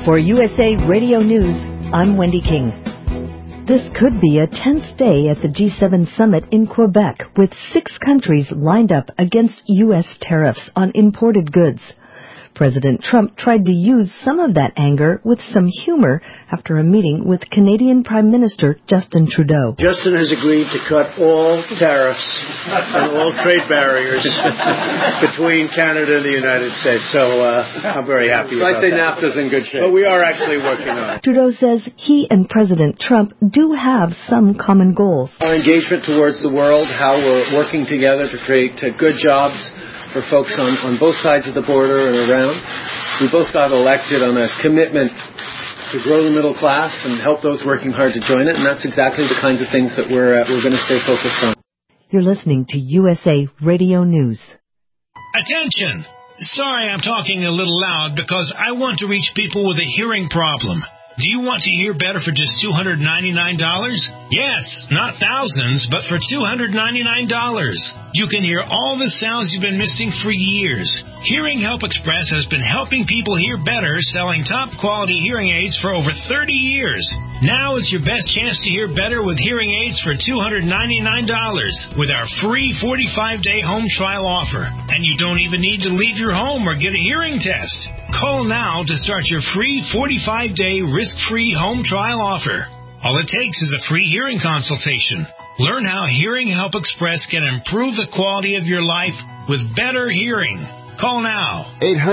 For USA Radio News, I'm Wendy King. This could be a tense day at the G7 summit in Quebec, with 6 countries lined up against U.S. tariffs on imported goods. President Trump tried to use some of that anger with some humor after a meeting with Canadian Prime Minister Justin Trudeau. Justin has agreed to cut all tariffs and all trade barriers between Canada and the United States, so I'm very happy about that. I'd say NAFTA's in good shape. But we are actually working on it. Trudeau says he and President Trump do have some common goals. Our engagement towards the world, how we're working together to create good jobs for folks on both sides of the border and around. We both got elected on a commitment to grow the middle class and help those working hard to join it, and that's exactly the kinds of things that we're going to stay focused on. You're listening to USA Radio News. Attention! Sorry I'm talking a little loud because I want to reach people with a hearing problem. Do you want to hear better for just $299? Yes, not thousands, but for $299. You can hear all the sounds you've been missing for years. Hearing Help Express has been helping people hear better, selling top-quality hearing aids for over 30 years. Now is your best chance to hear better with hearing aids for $299 with our free 45-day home trial offer. And you don't even need to leave your home or get a hearing test. Call now to start your free 45-day risk-free home trial offer. All it takes is a free hearing consultation. Learn how Hearing Help Express can improve the quality of your life with better hearing. Call now.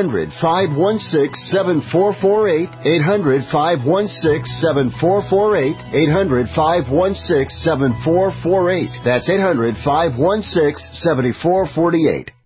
800-516-7448. 800-516-7448. 800-516-7448. That's 800-516-7448.